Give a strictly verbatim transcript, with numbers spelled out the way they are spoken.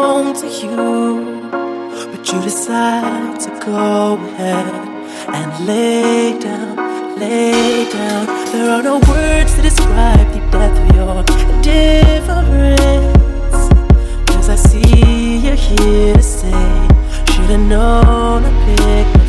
belong to you, but you decide to go ahead and lay down, lay down. There are no words to describe the depth of your indifference, 'cause I see you're here to stay. Should've known to pick